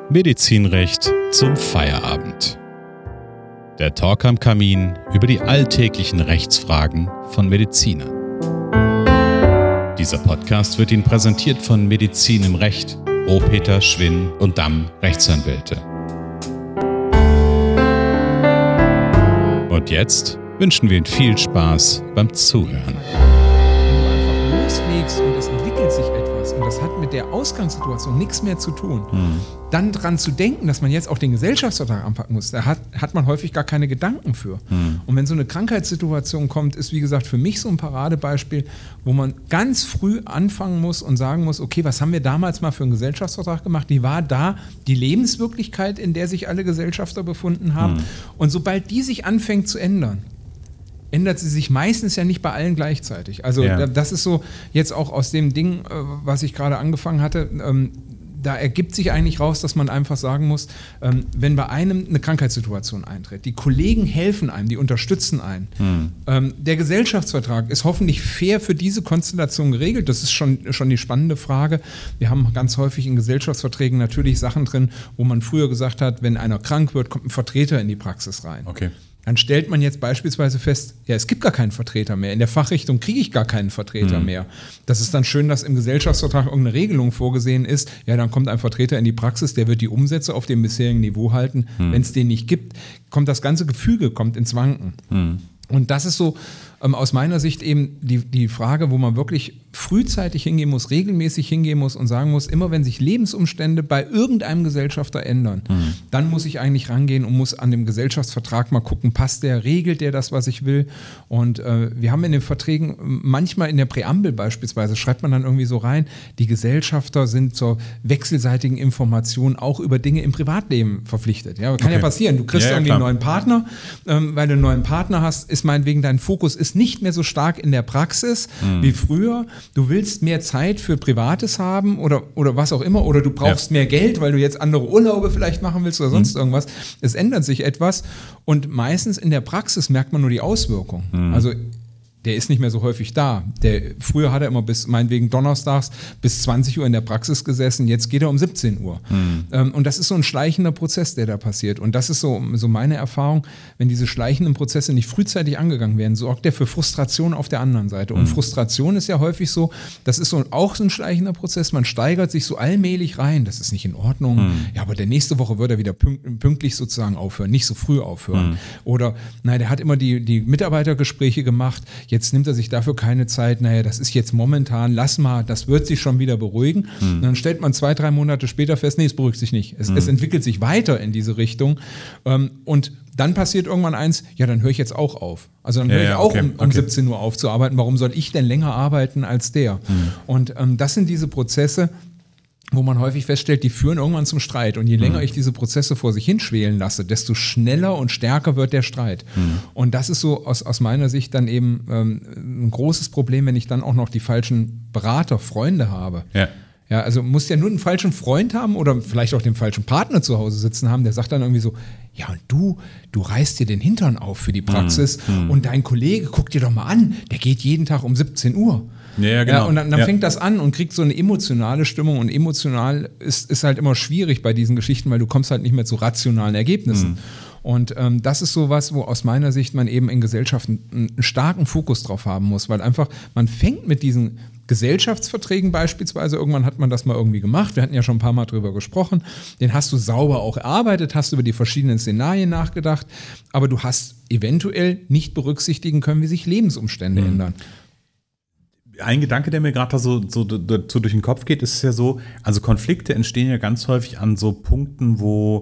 Medizinrecht zum Feierabend. Der Talk am Kamin über die alltäglichen Rechtsfragen von Medizinern. Dieser Podcast wird Ihnen präsentiert von Medizin im Recht, Rohpeter, Schwinn und Damm Rechtsanwälte. Und jetzt wünschen wir Ihnen viel Spaß beim Zuhören. Wenn du einfach loslegst und es entwickelt sich etwas und das hat mit der Ausgangssituation nichts mehr zu tun, dann dran zu denken, dass man jetzt auch den Gesellschaftsvertrag anpacken muss, da hat man häufig gar keine Gedanken für. Und wenn so eine Krankheitssituation kommt, ist wie gesagt für mich so ein Paradebeispiel, wo man ganz früh anfangen muss und sagen muss, okay, was haben wir damals mal für einen Gesellschaftsvertrag gemacht? Die war da die Lebenswirklichkeit, in der sich alle Gesellschafter befunden haben. Und sobald die sich anfängt zu ändern, ändert sie sich meistens ja nicht bei allen gleichzeitig. Also das ist so jetzt auch aus dem Ding, was ich gerade angefangen hatte, da ergibt sich eigentlich raus, dass man einfach sagen muss, wenn bei einem eine Krankheitssituation eintritt, die Kollegen helfen einem, die unterstützen einen. Der Gesellschaftsvertrag ist hoffentlich fair für diese Konstellation geregelt. Das ist schon die spannende Frage. Wir haben ganz häufig in Gesellschaftsverträgen natürlich Sachen drin, wo man früher gesagt hat, wenn einer krank wird, kommt ein Vertreter in die Praxis rein. Okay. Dann stellt man jetzt beispielsweise fest, ja, es gibt gar keinen Vertreter mehr. In der Fachrichtung kriege ich gar keinen Vertreter mehr. Das ist dann schön, dass im Gesellschaftsvertrag irgendeine Regelung vorgesehen ist. Ja, dann kommt ein Vertreter in die Praxis, der wird die Umsätze auf dem bisherigen Niveau halten. Wenn es den nicht gibt, kommt das ganze Gefüge ins Wanken. Und das ist so aus meiner Sicht eben die Frage, wo man wirklich frühzeitig hingehen muss, regelmäßig hingehen muss und sagen muss, immer wenn sich Lebensumstände bei irgendeinem Gesellschafter ändern, dann muss ich eigentlich rangehen und muss an dem Gesellschaftsvertrag mal gucken, passt der, regelt der das, was ich will? Und wir haben in den Verträgen, manchmal in der Präambel beispielsweise, schreibt man dann irgendwie so rein, die Gesellschafter sind zur wechselseitigen Information auch über Dinge im Privatleben verpflichtet. Ja, kann ja passieren, du kriegst irgendwie einen neuen Partner, weil du einen neuen Partner hast, ist meinetwegen dein Fokus ist nicht mehr so stark in der Praxis wie früher. Du willst mehr Zeit für Privates haben oder was auch immer, oder du brauchst mehr Geld, weil du jetzt andere Urlaube vielleicht machen willst oder sonst irgendwas. Es ändert sich etwas und meistens in der Praxis merkt man nur die Auswirkungen. Also der ist nicht mehr so häufig da. Früher hat er immer bis meinetwegen donnerstags bis 20 Uhr in der Praxis gesessen, jetzt geht er um 17 Uhr. Und das ist so ein schleichender Prozess, der da passiert. Und das ist so meine Erfahrung, wenn diese schleichenden Prozesse nicht frühzeitig angegangen werden, sorgt der für Frustration auf der anderen Seite. Und Frustration ist ja häufig so, das ist auch so ein schleichender Prozess, man steigert sich so allmählich rein, das ist nicht in Ordnung, ja, aber der nächste Woche wird er wieder pünktlich sozusagen aufhören, nicht so früh aufhören. Oder, der hat immer die Mitarbeitergespräche gemacht, jetzt nimmt er sich dafür keine Zeit, das ist jetzt momentan, lass mal, das wird sich schon wieder beruhigen. Und dann stellt man 2-3 Monate später fest, es beruhigt sich nicht. Es entwickelt sich weiter in diese Richtung. Und dann passiert irgendwann eins, ja, dann höre ich jetzt auch auf. Also dann höre ich auch um 17 Uhr auf zu arbeiten. Warum soll ich denn länger arbeiten als der? Und das sind diese Prozesse, wo man häufig feststellt, die führen irgendwann zum Streit. Und je länger ich diese Prozesse vor sich hinschwelen lasse, desto schneller und stärker wird der Streit. Und das ist so aus meiner Sicht dann eben ein großes Problem, wenn ich dann auch noch die falschen Berater, Freunde habe. Ja, also musst ja nur einen falschen Freund haben oder vielleicht auch den falschen Partner zu Hause sitzen haben, der sagt dann irgendwie so, ja, und du reißt dir den Hintern auf für die Praxis und dein Kollege, guck dir doch mal an, der geht jeden Tag um 17 Uhr. Ja, genau. Und dann fängt das an und kriegt so eine emotionale Stimmung, und emotional ist halt immer schwierig bei diesen Geschichten, weil du kommst halt nicht mehr zu rationalen Ergebnissen. Und das ist sowas, wo aus meiner Sicht man eben in Gesellschaften einen starken Fokus drauf haben muss, weil einfach man fängt mit diesen Gesellschaftsverträgen beispielsweise, irgendwann hat man das mal irgendwie gemacht, wir hatten ja schon ein paar Mal drüber gesprochen, den hast du sauber auch erarbeitet, hast über die verschiedenen Szenarien nachgedacht, aber du hast eventuell nicht berücksichtigen können, wie sich Lebensumstände ändern. Ein Gedanke, der mir gerade so durch den Kopf geht, ist ja so, also Konflikte entstehen ja ganz häufig an so Punkten, wo,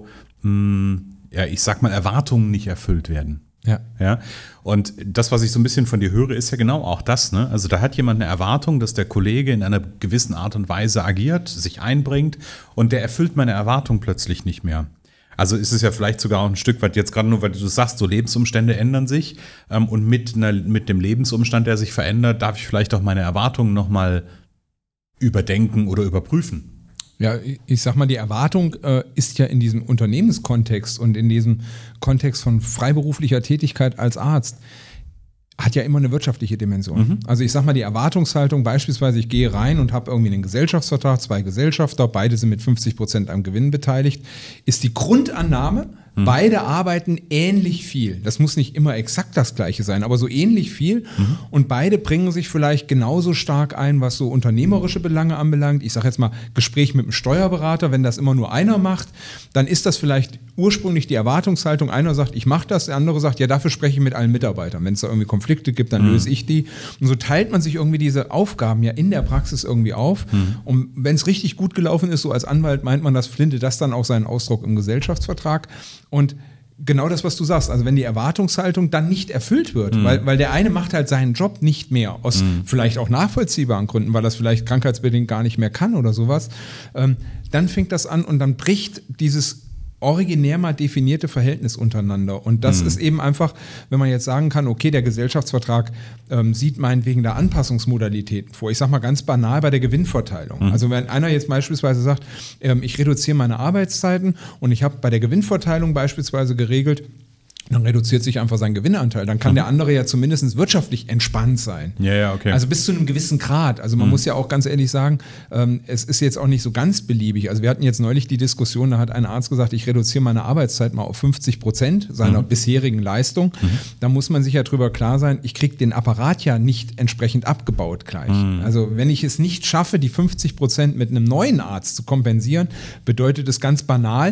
ich sag mal, Erwartungen nicht erfüllt werden. Ja. Und das, was ich so ein bisschen von dir höre, ist ja genau auch das, ne? Also da hat jemand eine Erwartung, dass der Kollege in einer gewissen Art und Weise agiert, sich einbringt, und der erfüllt meine Erwartung plötzlich nicht mehr. Also ist es ja vielleicht sogar auch ein Stück weit jetzt gerade nur, weil du sagst, so Lebensumstände ändern sich, und mit dem Lebensumstand, der sich verändert, darf ich vielleicht auch meine Erwartungen nochmal überdenken oder überprüfen. Ja, ich sag mal, die Erwartung ist ja in diesem Unternehmenskontext und in diesem Kontext von freiberuflicher Tätigkeit als Arzt hat ja immer eine wirtschaftliche Dimension. Also ich sag mal, die Erwartungshaltung beispielsweise, ich gehe rein und habe irgendwie einen Gesellschaftsvertrag, 2 Gesellschafter, beide sind mit 50% am Gewinn beteiligt, ist die Grundannahme, beide arbeiten ähnlich viel. Das muss nicht immer exakt das Gleiche sein, aber so ähnlich viel. Und beide bringen sich vielleicht genauso stark ein, was so unternehmerische Belange anbelangt. Ich sage jetzt mal, Gespräch mit einem Steuerberater, wenn das immer nur einer macht, dann ist das vielleicht ursprünglich die Erwartungshaltung. Einer sagt, ich mache das, der andere sagt, ja, dafür spreche ich mit allen Mitarbeitern. Wenn es da irgendwie Konflikte gibt, dann löse ich die. Und so teilt man sich irgendwie diese Aufgaben ja in der Praxis irgendwie auf. Und wenn es richtig gut gelaufen ist, so als Anwalt meint man, das findet das dann auch seinen Ausdruck im Gesellschaftsvertrag. Und genau das, was du sagst, also wenn die Erwartungshaltung dann nicht erfüllt wird, weil der eine macht halt seinen Job nicht mehr, aus vielleicht auch nachvollziehbaren Gründen, weil das vielleicht krankheitsbedingt gar nicht mehr kann oder sowas, dann fängt das an und dann bricht dieses originär mal definierte Verhältnis untereinander. Und das ist eben einfach, wenn man jetzt sagen kann, okay, der Gesellschaftsvertrag sieht meinetwegen da Anpassungsmodalitäten vor. Ich sag mal ganz banal bei der Gewinnverteilung. Also wenn einer jetzt beispielsweise sagt, ich reduziere meine Arbeitszeiten und ich habe bei der Gewinnverteilung beispielsweise geregelt, dann reduziert sich einfach sein Gewinnanteil. Dann kann der andere ja zumindest wirtschaftlich entspannt sein. Ja, okay. Also bis zu einem gewissen Grad. Also man muss ja auch ganz ehrlich sagen, es ist jetzt auch nicht so ganz beliebig. Also wir hatten jetzt neulich die Diskussion, da hat ein Arzt gesagt, ich reduziere meine Arbeitszeit mal auf 50% seiner bisherigen Leistung. Da muss man sich ja drüber klar sein, ich kriege den Apparat ja nicht entsprechend abgebaut gleich. Also wenn ich es nicht schaffe, die 50% mit einem neuen Arzt zu kompensieren, bedeutet es ganz banal,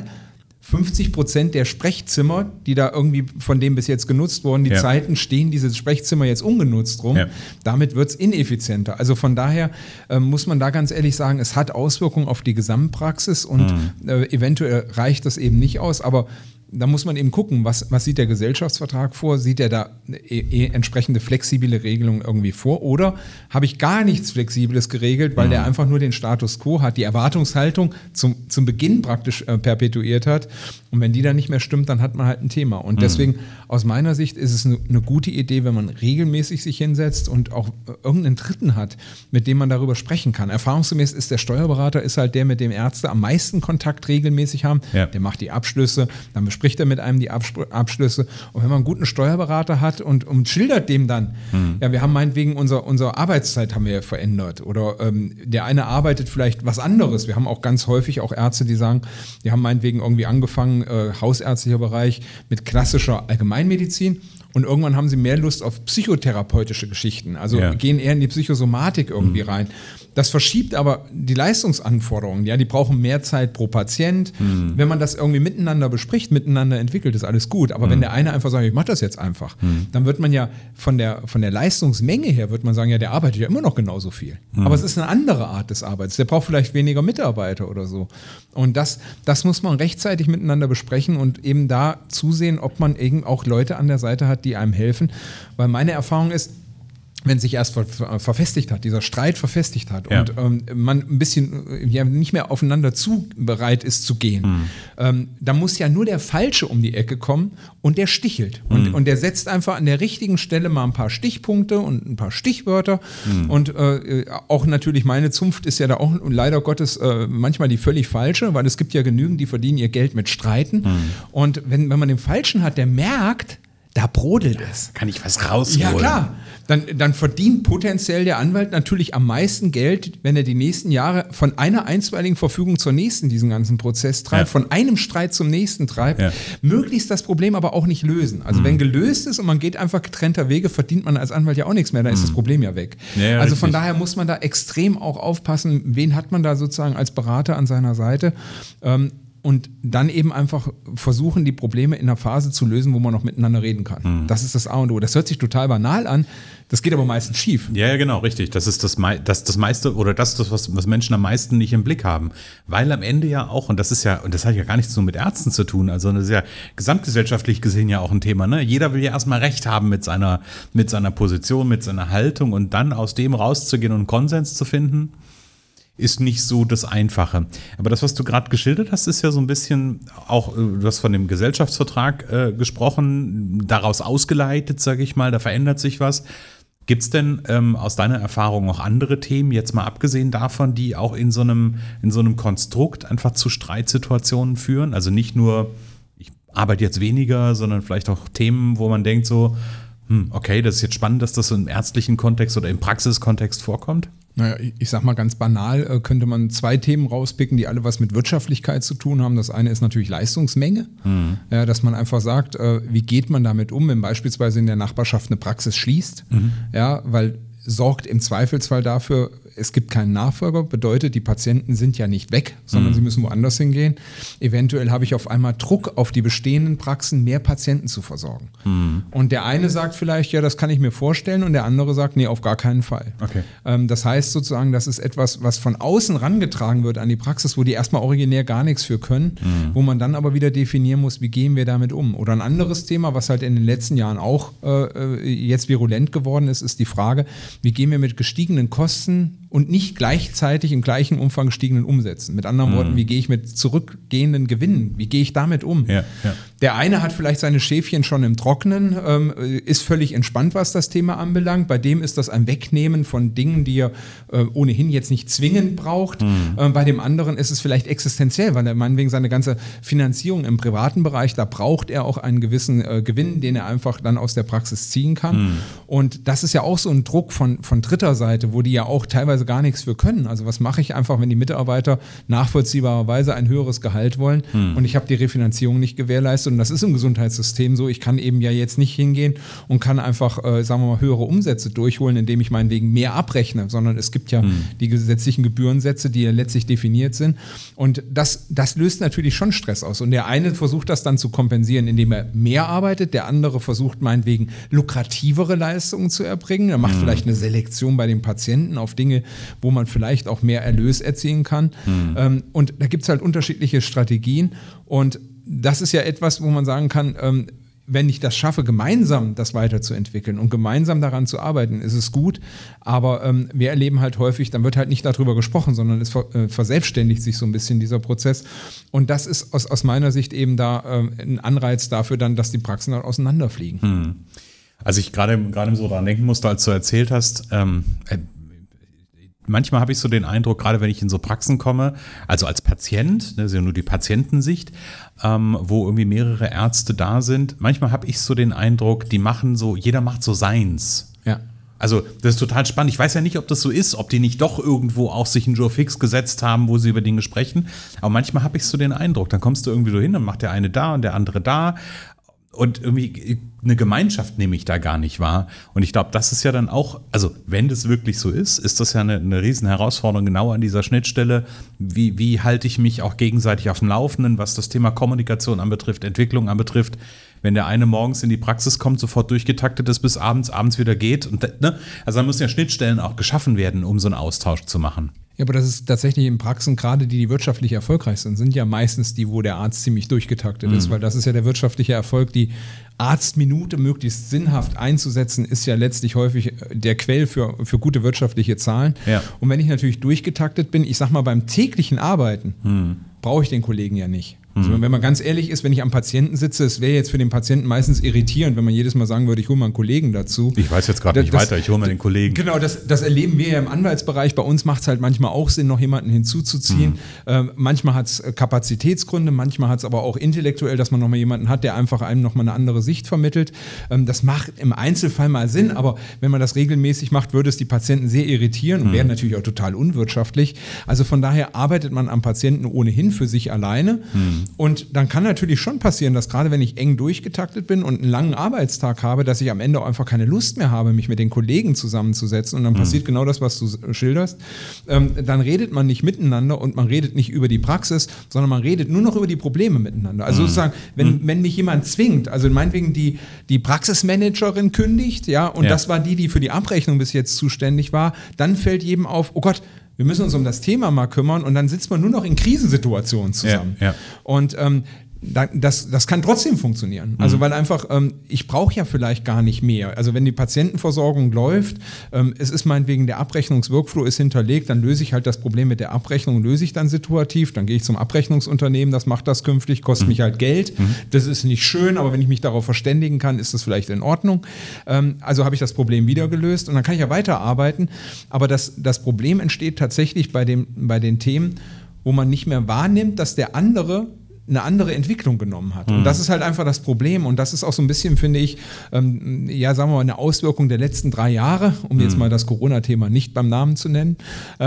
50% der Sprechzimmer, die da irgendwie von dem bis jetzt genutzt wurden, die Zeiten stehen diese Sprechzimmer jetzt ungenutzt rum. Ja. Damit wird es ineffizienter. Also von daher muss man da ganz ehrlich sagen, es hat Auswirkungen auf die Gesamtpraxis und eventuell reicht das eben nicht aus, aber da muss man eben gucken, was sieht der Gesellschaftsvertrag vor? Sieht er da entsprechende flexible Regelungen irgendwie vor? Oder habe ich gar nichts Flexibles geregelt, weil der einfach nur den Status quo hat, die Erwartungshaltung zum Beginn praktisch perpetuiert hat. Und wenn die dann nicht mehr stimmt, dann hat man halt ein Thema. Und deswegen, aus meiner Sicht, ist es eine gute Idee, wenn man regelmäßig sich hinsetzt und auch irgendeinen Dritten hat, mit dem man darüber sprechen kann. Erfahrungsgemäß ist der Steuerberater halt der, mit dem Ärzte am meisten Kontakt regelmäßig haben. Ja. Der macht die Abschlüsse, dann bespricht er mit einem die Abschlüsse. Und wenn man einen guten Steuerberater hat und schildert dem dann, ja, wir haben meinetwegen unsere Arbeitszeit haben wir verändert oder der eine arbeitet vielleicht was anderes. Wir haben auch ganz häufig auch Ärzte, die sagen, die haben meinetwegen irgendwie angefangen, hausärztlicher Bereich mit klassischer Allgemeinmedizin und irgendwann haben sie mehr Lust auf psychotherapeutische Geschichten, also gehen eher in die Psychosomatik irgendwie rein. Das verschiebt aber die Leistungsanforderungen, ja, die brauchen mehr Zeit pro Patient. Wenn man das irgendwie miteinander bespricht, miteinander entwickelt, ist alles gut. Aber wenn der eine einfach sagt, ich mache das jetzt einfach, dann wird man ja von der Leistungsmenge her, wird man sagen, ja, der arbeitet ja immer noch genauso viel. Aber es ist eine andere Art des Arbeits. Der braucht vielleicht weniger Mitarbeiter oder so. Und das muss man rechtzeitig miteinander besprechen und eben da zusehen, ob man eben auch Leute an der Seite hat, die einem helfen. Weil meine Erfahrung ist, wenn sich erst verfestigt hat, dieser Streit verfestigt hat und man ein bisschen nicht mehr aufeinander bereit ist zu gehen, dann muss ja nur der Falsche um die Ecke kommen und der stichelt. Und der setzt einfach an der richtigen Stelle mal ein paar Stichpunkte und ein paar Stichwörter. Und auch natürlich meine Zunft ist ja da auch leider Gottes manchmal die völlig falsche, weil es gibt ja genügend, die verdienen ihr Geld mit Streiten. Und wenn man den Falschen hat, der merkt, da brodelt es. Kann ich was rausholen? Ja, klar. Dann verdient potenziell der Anwalt natürlich am meisten Geld, wenn er die nächsten Jahre von einer einstweiligen Verfügung zur nächsten diesen ganzen Prozess treibt, von einem Streit zum nächsten treibt, möglichst das Problem aber auch nicht lösen. Also wenn gelöst ist und man geht einfach getrennter Wege, verdient man als Anwalt ja auch nichts mehr, dann ist das Problem ja weg. Ja, also von daher muss man da extrem auch aufpassen, wen hat man da sozusagen als Berater an seiner Seite. Und dann eben einfach versuchen, die Probleme in einer Phase zu lösen, wo man noch miteinander reden kann. Das ist das A und O. Das hört sich total banal an, das geht aber meistens schief. Ja, genau, richtig. Das ist das meiste oder das was Menschen am meisten nicht im Blick haben. Weil am Ende ja auch, und das hat ja gar nichts nur mit Ärzten zu tun, also das ist ja gesamtgesellschaftlich gesehen ja auch ein Thema, ne? Jeder will ja erstmal Recht haben mit seiner Position, mit seiner Haltung und dann aus dem rauszugehen und einen Konsens zu finden, ist nicht so das Einfache. Aber das, was du gerade geschildert hast, ist ja so ein bisschen auch, du hast von dem Gesellschaftsvertrag gesprochen, daraus ausgeleitet, sage ich mal, da verändert sich was. Gibt es denn aus deiner Erfahrung noch andere Themen, jetzt mal abgesehen davon, die auch in so einem Konstrukt einfach zu Streitsituationen führen? Also nicht nur, ich arbeite jetzt weniger, sondern vielleicht auch Themen, wo man denkt so, Okay, das ist jetzt spannend, dass das im ärztlichen Kontext oder im Praxiskontext vorkommt. Naja, ich sag mal ganz banal, könnte man 2 Themen rauspicken, die alle was mit Wirtschaftlichkeit zu tun haben. Das eine ist natürlich Leistungsmenge, ja, dass man einfach sagt, wie geht man damit um, wenn beispielsweise in der Nachbarschaft eine Praxis schließt, ja, weil sorgt im Zweifelsfall dafür, es gibt keinen Nachfolger, bedeutet, die Patienten sind ja nicht weg, sondern sie müssen woanders hingehen. Eventuell habe ich auf einmal Druck auf die bestehenden Praxen, mehr Patienten zu versorgen. Und der eine sagt vielleicht, ja, das kann ich mir vorstellen, und der andere sagt, nee, auf gar keinen Fall. Okay. Das heißt sozusagen, das ist etwas, was von außen rangetragen wird an die Praxis, wo die erstmal originär gar nichts für können, wo man dann aber wieder definieren muss, wie gehen wir damit um. Oder ein anderes Thema, was halt in den letzten Jahren auch jetzt virulent geworden ist, ist die Frage, wie gehen wir mit gestiegenen Kosten und nicht gleichzeitig im gleichen Umfang gestiegenen Umsätzen. Mit anderen Worten, wie gehe ich mit zurückgehenden Gewinnen, wie gehe ich damit um? Ja. Der eine hat vielleicht seine Schäfchen schon im Trockenen, ist völlig entspannt, was das Thema anbelangt. Bei dem ist das ein Wegnehmen von Dingen, die er ohnehin jetzt nicht zwingend braucht. Bei dem anderen ist es vielleicht existenziell, weil er meinetwegen seine ganze Finanzierung im privaten Bereich, da braucht er auch einen gewissen Gewinn, den er einfach dann aus der Praxis ziehen kann. Und das ist ja auch so ein Druck von dritter Seite, wo die ja auch teilweise gar nichts für können. Also was mache ich einfach, wenn die Mitarbeiter nachvollziehbarerweise ein höheres Gehalt wollen und ich habe die Refinanzierung nicht gewährleistet, und das ist im Gesundheitssystem so, ich kann eben ja jetzt nicht hingehen und kann einfach, sagen wir mal, höhere Umsätze durchholen, indem ich meinetwegen mehr abrechne, sondern es gibt ja die gesetzlichen Gebührensätze, die ja letztlich definiert sind, und das löst natürlich schon Stress aus, und der eine versucht das dann zu kompensieren, indem er mehr arbeitet, der andere versucht meinetwegen lukrativere Leistungen zu erbringen, er macht vielleicht eine Selektion bei den Patienten auf Dinge, wo man vielleicht auch mehr Erlös erzielen kann, und da gibt es halt unterschiedliche Strategien, und das ist ja etwas, wo man sagen kann, wenn ich das schaffe, gemeinsam das weiterzuentwickeln und gemeinsam daran zu arbeiten, ist es gut. Aber wir erleben halt häufig, dann wird halt nicht darüber gesprochen, sondern es verselbstständigt sich so ein bisschen dieser Prozess. Und das ist aus meiner Sicht eben da ein Anreiz dafür dann, dass die Praxen dann auseinanderfliegen. Also ich gerade so daran denken musste, als du erzählt hast, manchmal habe ich so den Eindruck, gerade wenn ich in so Praxen komme, also als Patient, das ist ja nur die Patientensicht, wo irgendwie mehrere Ärzte da sind, manchmal habe ich so den Eindruck, jeder macht so seins. Ja. Also das ist total spannend. Ich weiß ja nicht, ob das so ist, ob die nicht doch irgendwo auch sich einen Jour fix gesetzt haben, wo sie über Dinge sprechen. Aber manchmal habe ich so den Eindruck, dann kommst du irgendwie so hin, dann macht der eine da und der andere da. Und irgendwie eine Gemeinschaft nehme ich da gar nicht wahr. Und ich glaube, das ist ja dann auch, also wenn das wirklich so ist das ja eine riesen Herausforderung genau an dieser Schnittstelle. Wie halte ich mich auch gegenseitig auf dem Laufenden, was das Thema Kommunikation anbetrifft, Entwicklung anbetrifft, wenn der eine morgens in die Praxis kommt, sofort durchgetaktet ist, bis abends wieder geht. Und, ne? Also da müssen ja Schnittstellen auch geschaffen werden, um so einen Austausch zu machen. Ja, aber das ist tatsächlich in Praxen, gerade die wirtschaftlich erfolgreich sind ja meistens die, wo der Arzt ziemlich durchgetaktet ist, weil das ist ja der wirtschaftliche Erfolg. Die Arztminute möglichst sinnhaft einzusetzen, ist ja letztlich häufig der Quell für gute wirtschaftliche Zahlen. Ja. Und wenn ich natürlich durchgetaktet bin, ich sag mal, beim täglichen Arbeiten brauche ich den Kollegen ja nicht. Also wenn man ganz ehrlich ist, wenn ich am Patienten sitze, es wäre jetzt für den Patienten meistens irritierend, wenn man jedes Mal sagen würde, ich hole mal einen Kollegen dazu. Ich weiß jetzt gerade nicht weiter, ich hole mal den Kollegen. Genau, das erleben wir ja im Anwaltsbereich. Bei uns macht es halt manchmal auch Sinn, noch jemanden hinzuzuziehen. Manchmal hat es Kapazitätsgründe, manchmal hat es aber auch intellektuell, dass man nochmal jemanden hat, der einfach einem nochmal eine andere Sicht vermittelt. Das macht im Einzelfall mal Sinn, aber wenn man das regelmäßig macht, würde es die Patienten sehr irritieren und wäre natürlich auch total unwirtschaftlich. Also von daher arbeitet man am Patienten ohnehin für sich alleine. Und dann kann natürlich schon passieren, dass gerade wenn ich eng durchgetaktet bin und einen langen Arbeitstag habe, dass ich am Ende auch einfach keine Lust mehr habe, mich mit den Kollegen zusammenzusetzen, und dann passiert genau das, was du schilderst. Dann redet man nicht miteinander und man redet nicht über die Praxis, sondern man redet nur noch über die Probleme miteinander. Also sozusagen, wenn mich jemand zwingt, also meinetwegen die Praxismanagerin kündigt, ja, und das war die für die Abrechnung bis jetzt zuständig war, dann fällt jedem auf, oh Gott, wir müssen uns um das Thema mal kümmern, und dann sitzt man nur noch in Krisensituationen zusammen. Ja. Und das kann trotzdem funktionieren. Also weil einfach, ich brauche ja vielleicht gar nicht mehr. Also wenn die Patientenversorgung läuft, es ist meinetwegen der Abrechnungsworkflow ist hinterlegt, dann löse ich halt das Problem mit der Abrechnung, löse ich dann situativ, dann gehe ich zum Abrechnungsunternehmen, das macht das künftig, kostet mich halt Geld. Das ist nicht schön, aber wenn ich mich darauf verständigen kann, ist das vielleicht in Ordnung. Also habe ich das Problem wieder gelöst, und dann kann ich ja weiterarbeiten. Aber das Problem entsteht tatsächlich bei den Themen, wo man nicht mehr wahrnimmt, dass der andere eine andere Entwicklung genommen hat. Und das ist halt einfach das Problem. Und das ist auch so ein bisschen, finde ich, sagen wir mal, eine Auswirkung der letzten 3 Jahre, um jetzt mal das Corona-Thema nicht beim Namen zu nennen.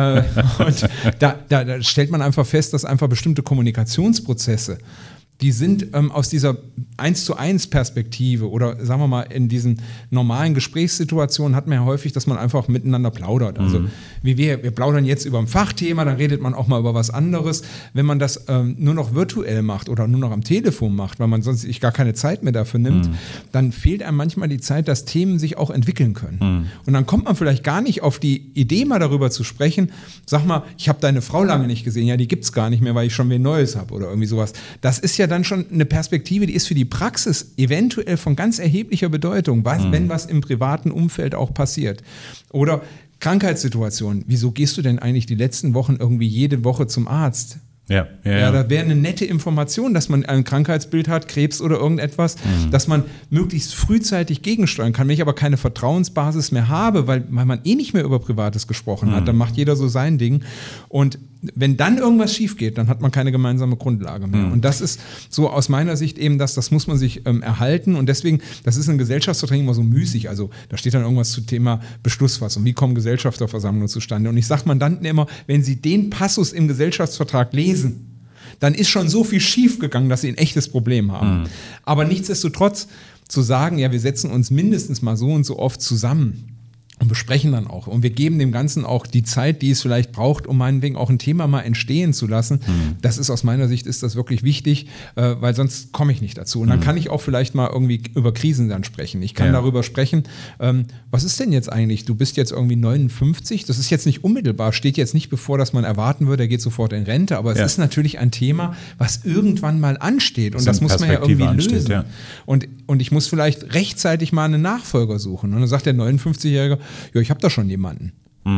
Und da stellt man einfach fest, dass einfach bestimmte Kommunikationsprozesse, die sind aus dieser 1:1 Perspektive oder sagen wir mal in diesen normalen Gesprächssituationen hat man ja häufig, dass man einfach miteinander plaudert. Also wie wir plaudern jetzt über ein Fachthema, dann redet man auch mal über was anderes. Wenn man das nur noch virtuell macht oder nur noch am Telefon macht, weil man sonst sich gar keine Zeit mehr dafür nimmt, dann fehlt einem manchmal die Zeit, dass Themen sich auch entwickeln können. Und dann kommt man vielleicht gar nicht auf die Idee, mal darüber zu sprechen. Sag mal, ich habe deine Frau lange nicht gesehen. Ja, die gibt's gar nicht mehr, weil ich schon wieder Neues habe oder irgendwie sowas. Das ist ja dann schon eine Perspektive, die ist für die Praxis eventuell von ganz erheblicher Bedeutung, wenn was im privaten Umfeld auch passiert. Oder Krankheitssituationen. Wieso gehst du denn eigentlich die letzten Wochen irgendwie jede Woche zum Arzt? Ja, da wäre eine nette Information, dass man ein Krankheitsbild hat, Krebs oder irgendetwas, dass man möglichst frühzeitig gegensteuern kann. Wenn ich aber keine Vertrauensbasis mehr habe, weil man eh nicht mehr über Privates gesprochen hat, dann macht jeder so sein Ding. Und wenn dann irgendwas schief geht, dann hat man keine gemeinsame Grundlage mehr. Und das ist so aus meiner Sicht eben, das muss man sich erhalten. Und deswegen, das ist in Gesellschaftsverträgen immer so müßig. Also da steht dann irgendwas zum Thema Beschlussfassung. Wie kommen Gesellschafterversammlungen zustande? Und ich sage Mandanten immer, wenn sie den Passus im Gesellschaftsvertrag lesen, dann ist schon so viel schief gegangen, dass sie ein echtes Problem haben. Aber nichtsdestotrotz zu sagen, ja, wir setzen uns mindestens mal so und so oft zusammen und besprechen dann auch. Und wir geben dem Ganzen auch die Zeit, die es vielleicht braucht, um meinetwegen auch ein Thema mal entstehen zu lassen. Das ist aus meiner Sicht ist das wirklich wichtig, weil sonst komme ich nicht dazu. Und dann kann ich auch vielleicht mal irgendwie über Krisen dann sprechen. Ich kann darüber sprechen, was ist denn jetzt eigentlich? Du bist jetzt irgendwie 59, das ist jetzt nicht unmittelbar, steht jetzt nicht bevor, dass man erwarten würde, er geht sofort in Rente, aber es ist natürlich ein Thema, was irgendwann mal ansteht. Und das muss man ja irgendwie lösen. Ja. Und ich muss vielleicht rechtzeitig mal einen Nachfolger suchen. Und dann sagt der 59-Jährige, ja, ich habe da schon jemanden.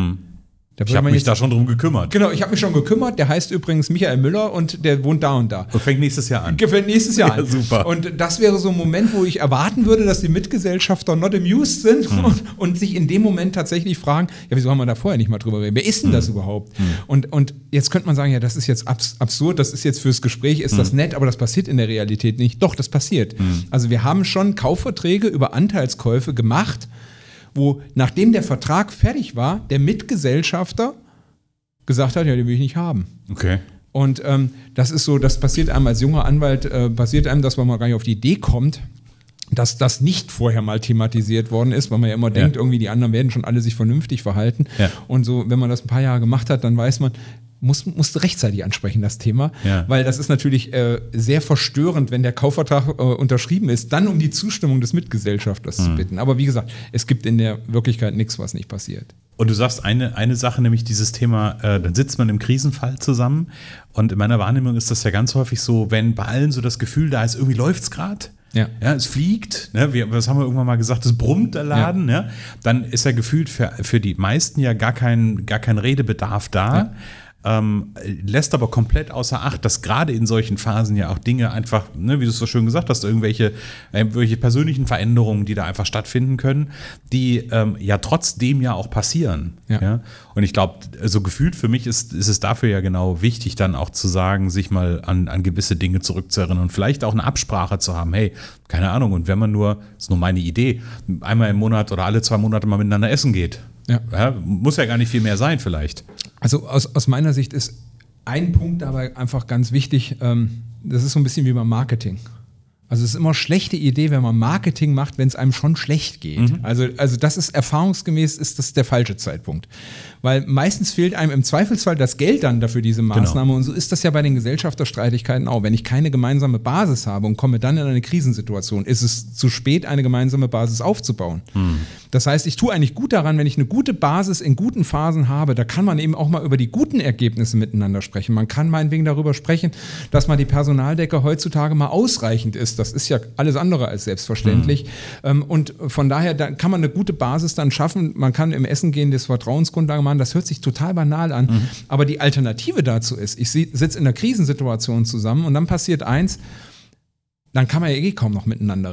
Ich habe mich da schon drum gekümmert. Genau, ich habe mich schon gekümmert. Der heißt übrigens Michael Müller und der wohnt da und da. Und fängt nächstes Jahr an. Fängt nächstes Jahr an. Super. Und das wäre so ein Moment, wo ich erwarten würde, dass die Mitgesellschafter not amused sind und sich in dem Moment tatsächlich fragen, ja, wieso haben wir da vorher nicht mal drüber reden? Wer ist denn das überhaupt? Und jetzt könnte man sagen, ja, das ist jetzt absurd, das ist jetzt fürs Gespräch, ist das nett, aber das passiert in der Realität nicht. Doch, das passiert. Also wir haben schon Kaufverträge über Anteilskäufe gemacht, wo nachdem der Vertrag fertig war, der Mitgesellschafter gesagt hat, ja, den will ich nicht haben. Okay. Und das ist so, das passiert einem als junger Anwalt, passiert einem, dass man mal gar nicht auf die Idee kommt, dass das nicht vorher mal thematisiert worden ist, weil man ja immer denkt, irgendwie die anderen werden schon alle sich vernünftig verhalten. Ja. Und so, wenn man das ein paar Jahre gemacht hat, dann weiß man, musste rechtzeitig ansprechen, das Thema, weil das ist natürlich sehr verstörend, wenn der Kaufvertrag unterschrieben ist, dann um die Zustimmung des Mitgesellschafters zu bitten. Aber wie gesagt, es gibt in der Wirklichkeit nichts, was nicht passiert. Und du sagst eine Sache, nämlich dieses Thema, dann sitzt man im Krisenfall zusammen und in meiner Wahrnehmung ist das ja ganz häufig so, wenn bei allen so das Gefühl da ist, irgendwie läuft's gerade. Ja, es fliegt, ne? Was haben wir irgendwann mal gesagt, es brummt der Laden, ja. Dann ist ja gefühlt für die meisten ja gar kein Redebedarf da. Ja. Lässt aber komplett außer Acht, dass gerade in solchen Phasen ja auch Dinge einfach, ne, wie du es so schön gesagt hast, irgendwelche persönlichen Veränderungen, die da einfach stattfinden können, die ja trotzdem ja auch passieren. Ja? Und ich glaube, so gefühlt für mich ist es dafür ja genau wichtig, dann auch zu sagen, sich mal an gewisse Dinge zurückzuerinnern und vielleicht auch eine Absprache zu haben. Hey, keine Ahnung, und wenn man das ist nur meine Idee, einmal im Monat oder alle 2 Monate mal miteinander essen geht. Ja, muss ja gar nicht viel mehr sein vielleicht. Also aus meiner Sicht ist ein Punkt dabei einfach ganz wichtig, das ist so ein bisschen wie beim Marketing. Also es ist immer eine schlechte Idee, wenn man Marketing macht, wenn es einem schon schlecht geht. Also das ist erfahrungsgemäß ist das der falsche Zeitpunkt. Weil meistens fehlt einem im Zweifelsfall das Geld dann dafür diese Maßnahme. Genau. Und so ist das ja bei den Gesellschafterstreitigkeiten auch. Wenn ich keine gemeinsame Basis habe und komme dann in eine Krisensituation, ist es zu spät, eine gemeinsame Basis aufzubauen. Das heißt, ich tue eigentlich gut daran, wenn ich eine gute Basis in guten Phasen habe, da kann man eben auch mal über die guten Ergebnisse miteinander sprechen. Man kann meinetwegen darüber sprechen, dass mal die Personaldecke heutzutage mal ausreichend ist. Das ist ja alles andere als selbstverständlich. Und von daher, da kann man eine gute Basis dann schaffen. Man kann im Essen gehen, das Vertrauensgrundlage machen. Das hört sich total banal an. Aber die Alternative dazu ist, ich sitze in einer Krisensituation zusammen und dann passiert eins, dann kann man ja kaum noch miteinander reden.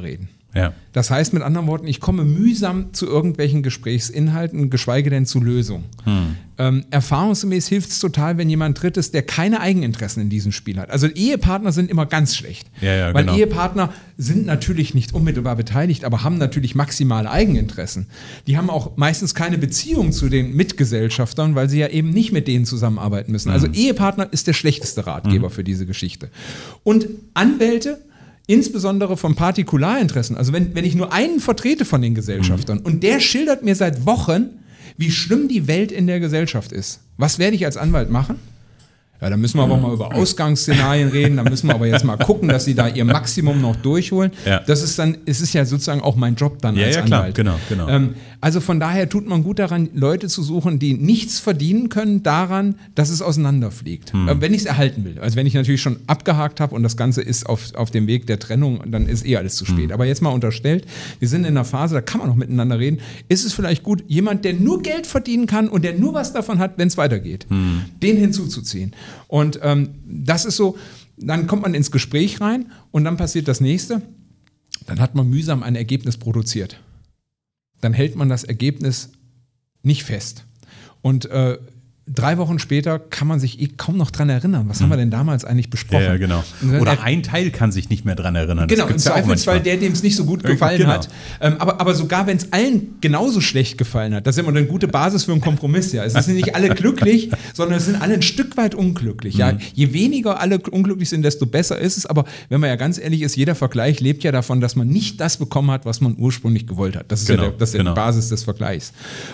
Ja. Das heißt mit anderen Worten, ich komme mühsam zu irgendwelchen Gesprächsinhalten, geschweige denn zu Lösungen. Erfahrungsgemäß hilft es total, wenn jemand dritt ist, der keine Eigeninteressen in diesem Spiel hat. Also Ehepartner sind immer ganz schlecht. Ja, weil genau. Ehepartner sind natürlich nicht unmittelbar beteiligt, aber haben natürlich maximale Eigeninteressen. Die haben auch meistens keine Beziehung zu den Mitgesellschaftern, weil sie ja eben nicht mit denen zusammenarbeiten müssen. Also Ehepartner ist der schlechteste Ratgeber für diese Geschichte. Und Anwälte, insbesondere von Partikularinteressen, also wenn ich nur einen vertrete von den Gesellschaftern und der schildert mir seit Wochen, wie schlimm die Welt in der Gesellschaft ist, was werde ich als Anwalt machen? Ja, da müssen wir aber mal über Ausgangsszenarien reden, da müssen wir aber jetzt mal gucken, dass sie da ihr Maximum noch durchholen. Ja. Das ist dann, es ist ja sozusagen auch mein Job dann als Anwalt. Klar, genau. Also von daher tut man gut daran, Leute zu suchen, die nichts verdienen können daran, dass es auseinanderfliegt. Wenn ich es erhalten will. Also wenn ich natürlich schon abgehakt habe und das Ganze ist auf dem Weg der Trennung, dann ist alles zu spät. Aber jetzt mal unterstellt, wir sind in einer Phase, da kann man noch miteinander reden, ist es vielleicht gut, jemand, der nur Geld verdienen kann und der nur was davon hat, wenn es weitergeht, den hinzuzuziehen. Und das ist so, dann kommt man ins Gespräch rein und dann passiert das Nächste, dann hat man mühsam ein Ergebnis produziert. Dann hält man das Ergebnis nicht fest. Und 3 Wochen später kann man sich kaum noch dran erinnern. Was haben wir denn damals eigentlich besprochen? Ja, genau. Oder ein Teil kann sich nicht mehr dran erinnern. Genau, im Zweifelsfall der, dem es nicht so gut gefallen genau. hat. Aber sogar wenn es allen genauso schlecht gefallen hat, das ist immer eine gute Basis für einen Kompromiss. Ja. Es sind nicht alle glücklich, sondern es sind alle ein Stück weit unglücklich. Ja. Je weniger alle unglücklich sind, desto besser ist es. Aber wenn man ja ganz ehrlich ist, jeder Vergleich lebt ja davon, dass man nicht das bekommen hat, was man ursprünglich gewollt hat. Das ist die Basis des Vergleichs.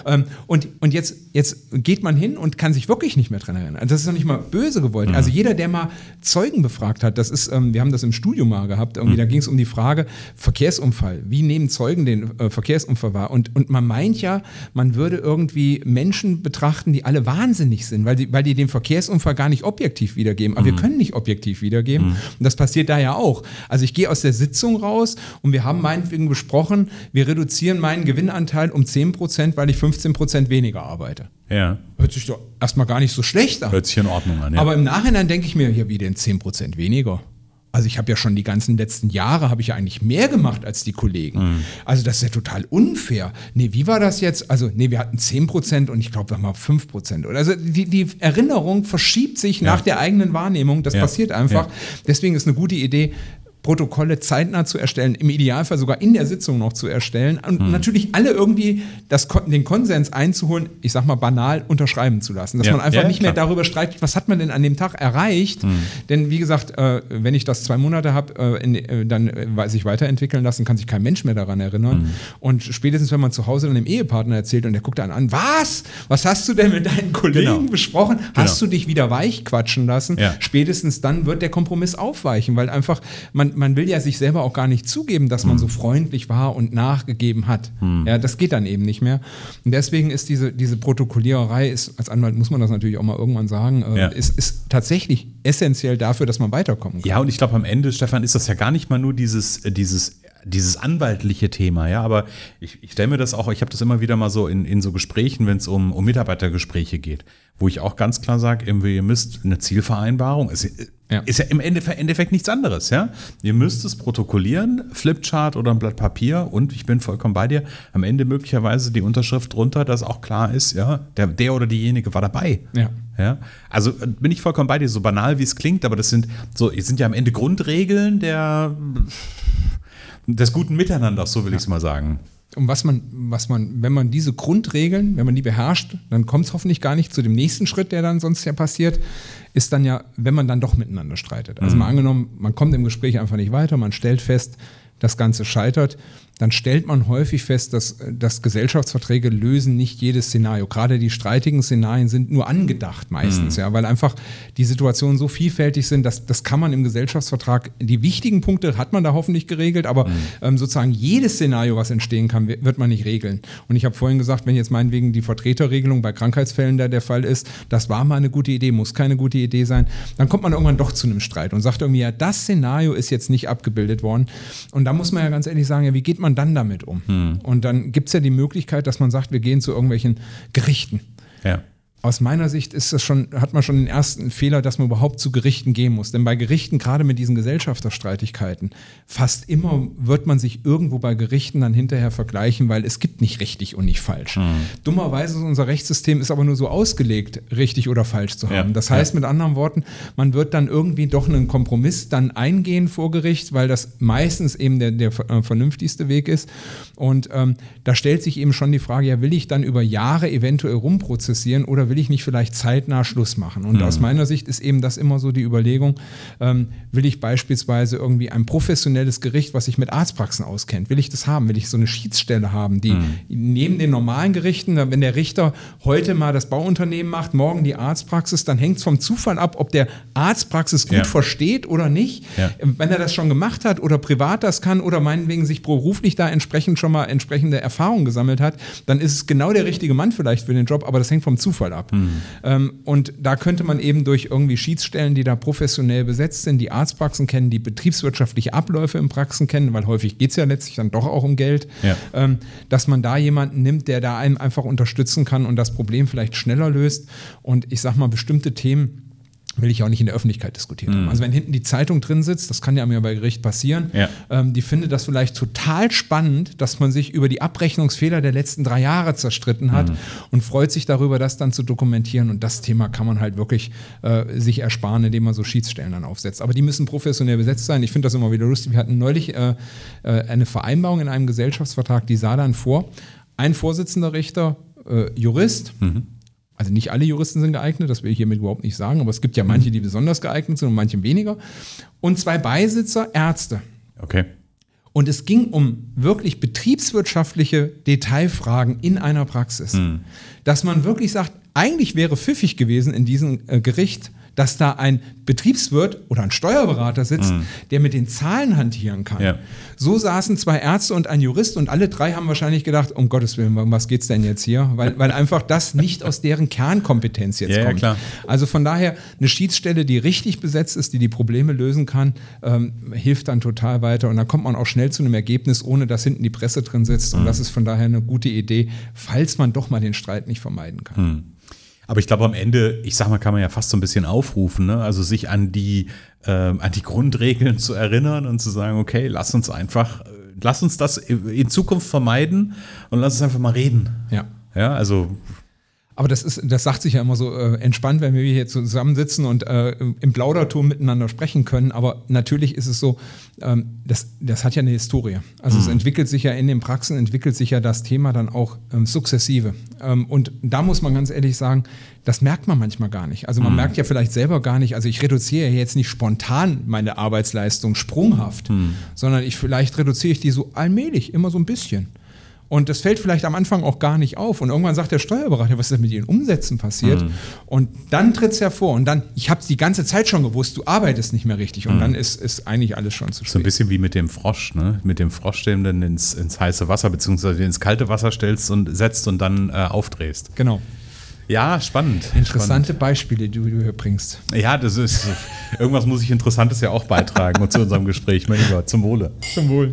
Und jetzt geht man hin und kann sich wirklich nicht mehr dran erinnern. Also das ist noch nicht mal böse gewollt. Also jeder, der mal Zeugen befragt hat, das ist, wir haben das im Studium mal gehabt, irgendwie, da ging es um die Frage, Verkehrsunfall, wie nehmen Zeugen den Verkehrsunfall wahr? Und man meint ja, man würde irgendwie Menschen betrachten, die alle wahnsinnig sind, weil die den Verkehrsunfall gar nicht objektiv wiedergeben. Aber wir können nicht objektiv wiedergeben. Und das passiert da ja auch. Also ich gehe aus der Sitzung raus und wir haben meinetwegen besprochen, wir reduzieren meinen Gewinnanteil um 10%, weil ich 15% weniger arbeite. Ja. Hört sich doch erstmal gar nicht so schlecht an. Hört sich in Ordnung an, ja. Aber im Nachhinein denke ich mir, ja, wie denn 10% weniger? Also ich habe ja schon die ganzen letzten Jahre, habe ich ja eigentlich mehr gemacht als die Kollegen. Also das ist ja total unfair. Nee, wie war das jetzt? Also nee, wir hatten 10% und ich glaube, wir haben mal 5%. Also die Erinnerung verschiebt sich nach der eigenen Wahrnehmung. Das passiert einfach. Ja. Deswegen ist eine gute Idee, Protokolle zeitnah zu erstellen, im Idealfall sogar in der Sitzung noch zu erstellen und natürlich alle irgendwie den Konsens einzuholen, ich sag mal banal, unterschreiben zu lassen. Dass man einfach nicht mehr darüber streitet, was hat man denn an dem Tag erreicht. Denn wie gesagt, wenn ich das 2 Monate habe, dann sich weiterentwickeln lassen, kann sich kein Mensch mehr daran erinnern. Und spätestens, wenn man zu Hause dann dem Ehepartner erzählt und der guckt dann an, was hast du denn mit deinen Kollegen besprochen? Hast du dich wieder weichquatschen lassen? Ja. Spätestens dann wird der Kompromiss aufweichen, weil einfach man will ja sich selber auch gar nicht zugeben, dass man so freundlich war und nachgegeben hat. Ja, das geht dann eben nicht mehr. Und deswegen ist diese Protokolliererei, als Anwalt muss man das natürlich auch mal irgendwann sagen, ist tatsächlich essentiell dafür, dass man weiterkommen kann. Ja, und ich glaube am Ende, Stefan, ist das ja gar nicht mal nur dieses anwaltliche Thema, ja, aber ich stelle mir das auch, ich habe das immer wieder mal so in so Gesprächen, wenn es um Mitarbeitergespräche geht, wo ich auch ganz klar sage, ihr müsst eine Zielvereinbarung, ist ja im Endeffekt nichts anderes, ja. Ihr müsst es protokollieren, Flipchart oder ein Blatt Papier und ich bin vollkommen bei dir, am Ende möglicherweise die Unterschrift drunter, dass auch klar ist, ja, der oder diejenige war dabei. Ja. Ja, also bin ich vollkommen bei dir, so banal wie es klingt, aber das sind ja am Ende Grundregeln des guten Miteinanders, so will ich es mal sagen. Und wenn man diese Grundregeln, wenn man die beherrscht, dann kommt es hoffentlich gar nicht zu dem nächsten Schritt, der dann sonst ja passiert, ist dann ja, wenn man dann doch miteinander streitet. Also mal angenommen, man kommt im Gespräch einfach nicht weiter, man stellt fest, das Ganze scheitert, dann stellt man häufig fest, dass Gesellschaftsverträge lösen nicht jedes Szenario. Gerade die streitigen Szenarien sind nur angedacht meistens, ja, weil einfach die Situationen so vielfältig sind, das kann man im Gesellschaftsvertrag, die wichtigen Punkte hat man da hoffentlich geregelt, aber sozusagen jedes Szenario, was entstehen kann, wird man nicht regeln. Und ich habe vorhin gesagt, wenn jetzt meinetwegen die Vertreterregelung bei Krankheitsfällen da der Fall ist, das war mal eine gute Idee, muss keine gute Idee sein, dann kommt man irgendwann doch zu einem Streit und sagt irgendwie, ja, das Szenario ist jetzt nicht abgebildet worden. Und da muss man ja ganz ehrlich sagen, ja, wie geht man dann damit um? Und dann gibt es ja die Möglichkeit, dass man sagt, wir gehen zu irgendwelchen Gerichten. Ja. Aus meiner Sicht hat man schon den ersten Fehler, dass man überhaupt zu Gerichten gehen muss. Denn bei Gerichten, gerade mit diesen Gesellschafterstreitigkeiten, fast immer wird man sich irgendwo bei Gerichten dann hinterher vergleichen, weil es gibt nicht richtig und nicht falsch. Dummerweise unser Rechtssystem ist aber nur so ausgelegt, richtig oder falsch zu haben. Das heißt mit anderen Worten, man wird dann irgendwie doch einen Kompromiss dann eingehen vor Gericht, weil das meistens eben der vernünftigste Weg ist. Und da stellt sich eben schon die Frage, ja, will ich dann über Jahre eventuell rumprozessieren oder will ich nicht vielleicht zeitnah Schluss machen? Und aus meiner Sicht ist eben das immer so die Überlegung, will ich beispielsweise irgendwie ein professionelles Gericht, was sich mit Arztpraxen auskennt, will ich das haben? Will ich so eine Schiedsstelle haben, die neben den normalen Gerichten, wenn der Richter heute mal das Bauunternehmen macht, morgen die Arztpraxis, dann hängt es vom Zufall ab, ob der Arztpraxis gut versteht oder nicht. Ja. Wenn er das schon gemacht hat oder privat das kann oder meinetwegen sich beruflich da entsprechend schon mal entsprechende Erfahrungen gesammelt hat, dann ist es genau der richtige Mann vielleicht für den Job, aber das hängt vom Zufall ab. Und da könnte man eben durch irgendwie Schiedsstellen, die da professionell besetzt sind, die Arztpraxen kennen, die betriebswirtschaftliche Abläufe in Praxen kennen, weil häufig geht es ja letztlich dann doch auch um Geld, dass man da jemanden nimmt, der da einem einfach unterstützen kann und das Problem vielleicht schneller löst. Und ich sag mal, bestimmte Themen will ich auch nicht in der Öffentlichkeit diskutiert haben. Also wenn hinten die Zeitung drin sitzt, das kann ja mir bei Gericht passieren, die findet das vielleicht total spannend, dass man sich über die Abrechnungsfehler der letzten 3 Jahre zerstritten hat und freut sich darüber, das dann zu dokumentieren. Und das Thema kann man halt wirklich sich ersparen, indem man so Schiedsstellen dann aufsetzt. Aber die müssen professionell besetzt sein. Ich finde das immer wieder lustig. Wir hatten neulich eine Vereinbarung in einem Gesellschaftsvertrag, die sah dann vor, ein Vorsitzender Richter, Jurist, also nicht alle Juristen sind geeignet, das will ich hiermit überhaupt nicht sagen, aber es gibt ja manche, die besonders geeignet sind und manche weniger. Und 2 Beisitzer, Ärzte. Okay. Und es ging um wirklich betriebswirtschaftliche Detailfragen in einer Praxis. Dass man wirklich sagt, eigentlich wäre pfiffig gewesen in diesem Gericht, dass da ein Betriebswirt oder ein Steuerberater sitzt, der mit den Zahlen hantieren kann. Ja. So saßen 2 Ärzte und ein Jurist und alle 3 haben wahrscheinlich gedacht, um Gottes Willen, um was geht's denn jetzt hier? Weil einfach das nicht aus deren Kernkompetenz jetzt kommt. Ja, klar. Also von daher eine Schiedsstelle, die richtig besetzt ist, die Probleme lösen kann, hilft dann total weiter und dann kommt man auch schnell zu einem Ergebnis, ohne dass hinten die Presse drin sitzt und das ist von daher eine gute Idee, falls man doch mal den Streit nicht vermeiden kann. Aber ich glaube am Ende, ich sag mal, kann man ja fast so ein bisschen aufrufen, ne? Also sich an die Grundregeln zu erinnern und zu sagen, okay, lass uns das in Zukunft vermeiden und lass uns einfach mal reden. Ja, also. Aber das sagt sich ja immer so entspannt, wenn wir hier zusammensitzen und im Plauderton miteinander sprechen können. Aber natürlich ist es so, das hat ja eine Historie. Also es entwickelt sich ja in den Praxen, entwickelt sich ja das Thema dann auch sukzessive. Und da muss man ganz ehrlich sagen, das merkt man manchmal gar nicht. Also man merkt ja vielleicht selber gar nicht, also ich reduziere ja jetzt nicht spontan meine Arbeitsleistung sprunghaft, sondern vielleicht reduziere ich die so allmählich, immer so ein bisschen. Und das fällt vielleicht am Anfang auch gar nicht auf. Und irgendwann sagt der Steuerberater, was ist denn mit Ihren Umsätzen passiert? Und dann tritt es hervor. Und dann, ich habe es die ganze Zeit schon gewusst, du arbeitest nicht mehr richtig. Und dann ist eigentlich alles schon zu spät. So ein bisschen wie mit dem Frosch, ne? Mit dem Frosch, den du ins heiße Wasser beziehungsweise ins kalte Wasser setzt und dann aufdrehst. Genau. Ja, spannend. Interessante Beispiele, die du hier bringst. Ja, das ist, irgendwas muss ich Interessantes ja auch beitragen und zu unserem Gespräch. Mein Lieber, zum Wohle. Zum Wohl.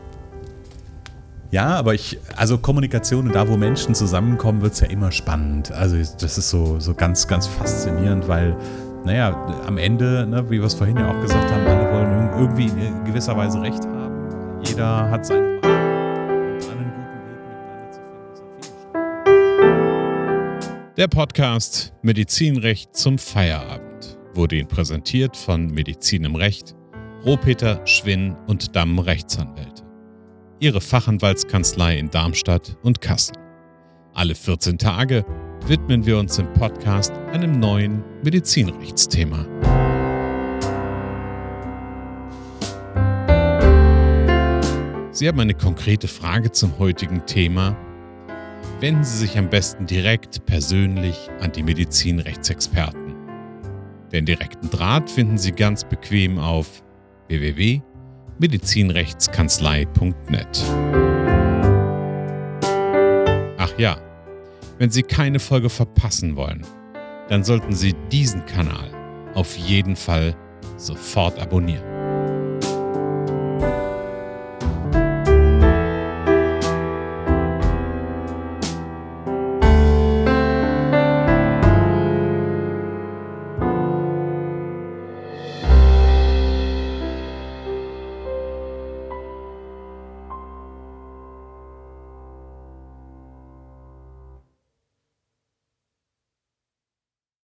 Ja, aber also Kommunikation, da wo Menschen zusammenkommen, wird es ja immer spannend. Also das ist so ganz, ganz faszinierend, weil, naja, am Ende, ne, wie wir es vorhin ja auch gesagt haben, alle wollen irgendwie in gewisser Weise Recht haben. Jeder hat seine Meinung und einen guten Weg miteinander zu finden, ist auf jeden Fall. Der Podcast Medizinrecht zum Feierabend wurde Ihnen präsentiert von Medizin im Recht, Rohpeter, Schwinn und Damm Rechtsanwälte. Ihre Fachanwaltskanzlei in Darmstadt und Kassel. Alle 14 Tage widmen wir uns im Podcast einem neuen Medizinrechtsthema. Sie haben eine konkrete Frage zum heutigen Thema? Wenden Sie sich am besten direkt persönlich an die Medizinrechtsexperten. Den direkten Draht finden Sie ganz bequem auf www.medizinrechtskanzlei.net. Ach ja, wenn Sie keine Folge verpassen wollen, dann sollten Sie diesen Kanal auf jeden Fall sofort abonnieren.